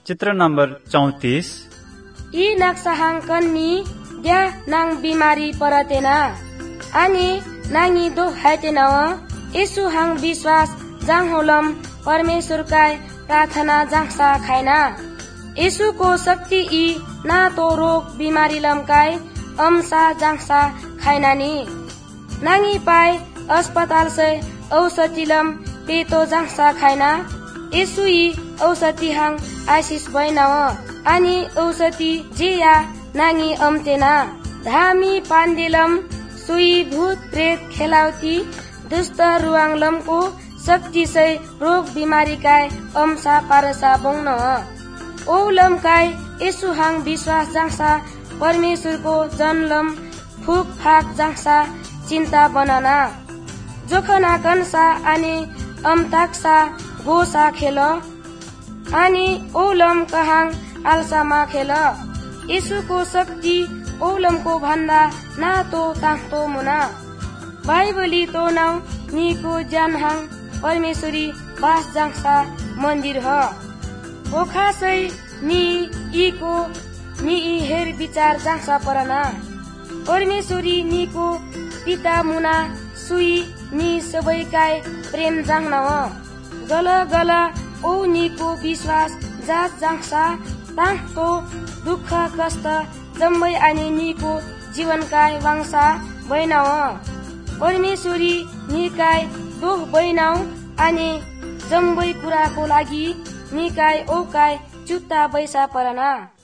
चित्र नम्बर 34 यी नक्साहांकन नी द्या नांग बीमारी परतेना अनि नांगी दो हाइटेना यसु हांग विश्वास जांग होलम परमेश्वर काय प्रार्थना जांगसा खाइना यसु को शक्ति ई ना तो रोग बीमारी लमकाय अमसा जांगसा खाइना नी नांगी पाए अस्पताल से औषधि लम पेतो जांगसा खाइना यसु ई औषधि हांग आशिष बैना अनि औषधि जिया नांगी अमतेना धामी पाण्डेलम सुई भूत प्रेत खेलाउती दुष्ट रुवांगलम को शक्ति से रोग बीमारी काय अमसा पारसा बंगन ओलम काय यसु हांग विश्वास जांगसा परमेश्वर को जन्मलम फूक फाक जांगसा चिंता बनाना जोखना कंसा अनि अमताक्सा गोसा खेल अनि ओलम कहांग आलसा मा खेल यसु को शक्ति ओलम को भन्दा ना तो तातो मुना बाइबली तो नाउ नी को ज्ञान हांग परमेश्वरी बास जांगसा मंदिर ह ओखा सै नी ई को नी ई हेर विचार जांगसा परना परमेश्वरी नी को पिता मुना सुई नी सबै काय प्रेम जांगना गल गल ओ नी को विश्वास जात जांगसा तां तो दुख कष्ट जम्मै अनि नी को जीवन काय वांगसा बैना परमेश्वरी नी काय दुख बैनाउ अनि जम्बै कुराको लागि नी काय ओ काय चुत्ता बैसा परना।